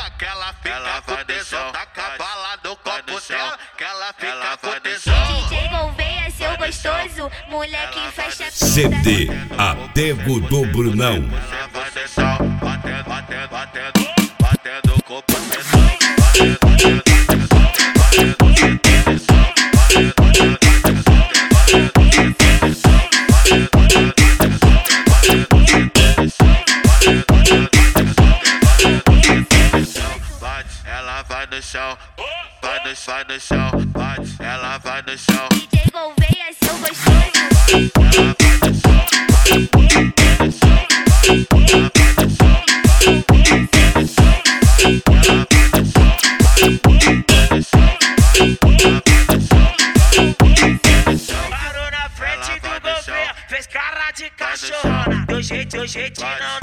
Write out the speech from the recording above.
que ela fica com tesão. Taca a bala no copo dela, que ela fica com tesão. DJ Gouveia, seu gostoso, moleque fecha CD Apego do Brunão. Você vai tesão, batendo, batendo, batendo, batendo o copo tesão. Batendo, ela vai no chão, vai no chão, bate, ela vai no chão. DJ Gouveia, seu gostoso. Ela vai no chão, Parou na frente do Gouveia, fez cara de cachorrona. Deu jeitinho